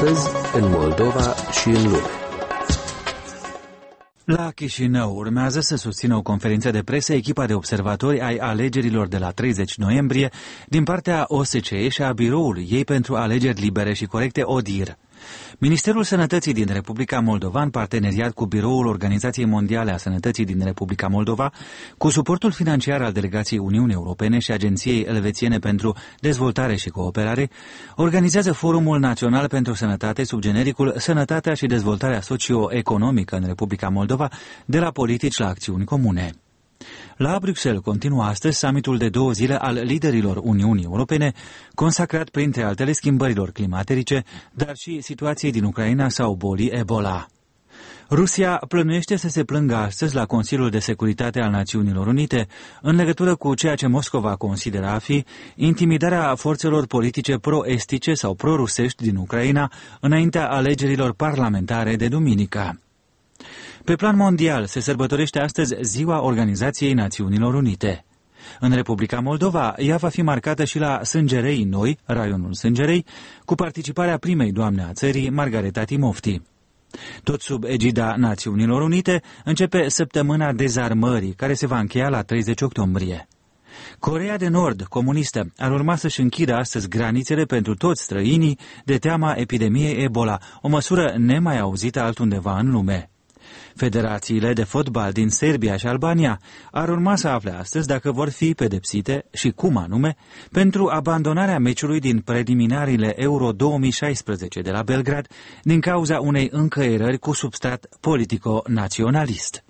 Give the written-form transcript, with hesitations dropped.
Astăzi, în Moldova și în lume. La Chișinău urmează să susțină o conferință de presă echipa de observatori ai alegerilor de la 30 noiembrie din partea OSCE și a biroului ei pentru alegeri libere și corecte ODIHR. Ministerul Sănătății din Republica Moldova, în parteneriat cu Biroul Organizației Mondiale a Sănătății din Republica Moldova, cu suportul financiar al Delegației Uniunii Europene și Agenției Elvețiene pentru Dezvoltare și Cooperare, organizează Forumul Național pentru Sănătate sub genericul Sănătatea și dezvoltarea socio-economică în Republica Moldova, de la politici la acțiuni comune. La Bruxelles continuă astăzi summitul de 2 zile al liderilor Uniunii Europene, consacrat printre altele schimbărilor climatice, dar și situației din Ucraina sau bolii Ebola. Rusia plănuiește să se plângă astăzi la Consiliul de Securitate al Națiunilor Unite în legătură cu ceea ce Moscova consideră a fi intimidarea forțelor politice pro-estice sau pro-rusești din Ucraina înaintea alegerilor parlamentare de duminică. Pe plan mondial se sărbătorește astăzi Ziua Organizației Națiunilor Unite. În Republica Moldova, ea va fi marcată și la Sângerei Noi, raionul Sângerei, cu participarea primei doamne a țării, Margareta Timofti. Tot sub egida Națiunilor Unite începe săptămâna dezarmării, care se va încheia la 30 octombrie. Coreea de Nord, comunistă, ar urma să-și închidă astăzi granițele pentru toți străinii de teama epidemiei Ebola, o măsură nemai auzită altundeva în lume. Federațiile de fotbal din Serbia și Albania ar urma să afle astăzi dacă vor fi pedepsite și cum anume pentru abandonarea meciului din preliminariile Euro 2016 de la Belgrad din cauza unei încăierări cu substrat politico-naționalist.